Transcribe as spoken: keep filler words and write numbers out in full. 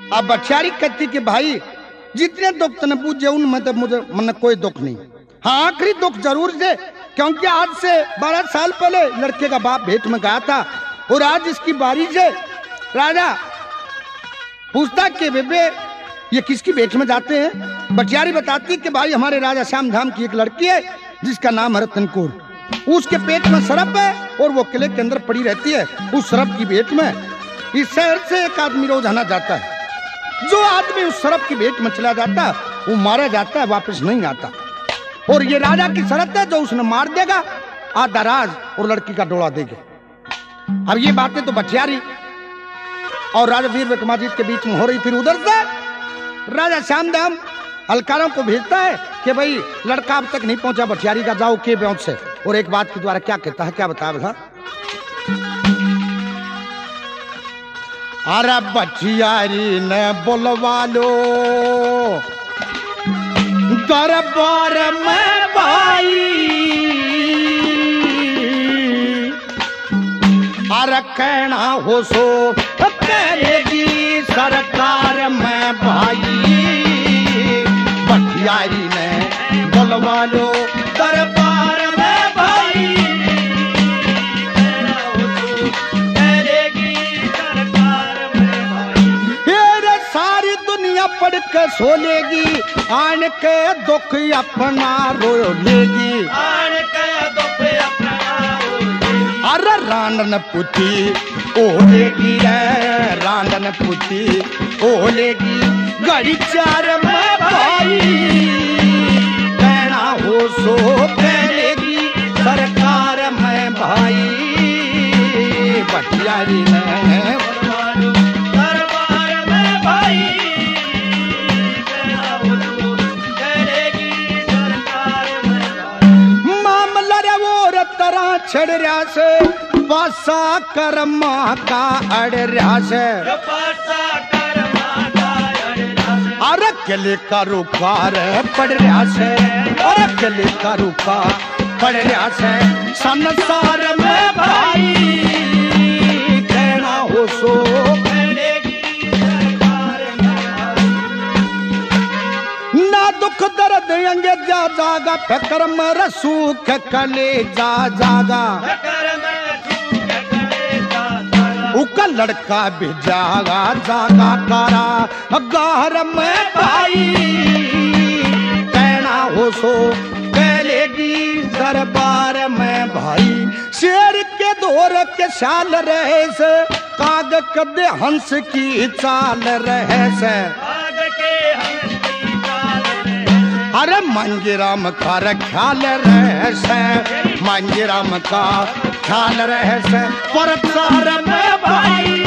अब बछियारी कहती कि भाई जितने दुख तने पूछे उनमें तो मुझे मन कोई दुख नहीं। हाँ आखिरी दुख जरूर से, क्योंकि आज से बारह साल पहले लड़के का बाप भेंट में गया था और आज इसकी बारी से राजा पूछता कि बेबे ये किसकी भेंट में जाते हैं। बछियारी बताती कि भाई हमारे राजा श्याम धाम की एक लड़की है जिसका नाम है रतन कौर। उसके पेट में सरप है और वो किले के अंदर पड़ी रहती है। उस सरप की भेंट में इस शहर से एक आदमी रोज आना जाता है। जो आदमी उस सरप की भेंट में चला जाता है वो मारा जाता है, वापस नहीं आता। और ये राजा की शर्त है, जो उसने मार देगा आधा राज और लड़की का डोला देगा। अब ये बातें तो बछियारी और राजा वीर विक्रमादित्य के बीच में हो रही। फिर उधर से राजा श्यामधाम हलकारों को भेजता है कि भाई लड़का अब तक नहीं पहुंचा बछियारी का, जाओ के ब्यों से। और एक बात के द्वारा क्या कहता है, क्या बताया था। अरे बछियारी ने बुलवा लो दरबार में भाई, अरे कहना हो सो करेगी सरकार में भाई। बछियारी ने बुलवा लो दरबार में भाई, कहना हो सो करेगी सरकार में भाई। ये सारी दुनिया पढ़ के सोलेगी, आन के दुख अपना रो लेगी, आन के दुख अपना रो लेगी। अरे रांडन पुती ओलेगी रे, रांडन पुती ओलेगी गड़ी चार में भाई, कहना हो सो करेगी सरकार में भाई। बछियारी ने दरबार में भाई, छड़ रहा से पासा कर्मा का अड़ रहा से, अरे किले का रुकार पड़ रहा से, अरे किले का रुका पड़ रहा से संसार में भाई, कहना हो सो करेगी सरकार में। ना दुख दर्द अंगे जा जागा फकर मर सूख कले जा जागा, उका लड़का भी जागा जागा कारा गार में भाई, कहना हो सो करेगी दरबार में भाई। शेर के दौर के साल रहे से काग कदे हंस की चाल रहे से, अरे मंगीराम का ख्याल रहे से, मंगीराम का ख्याल रहे से प्रचार में भाई,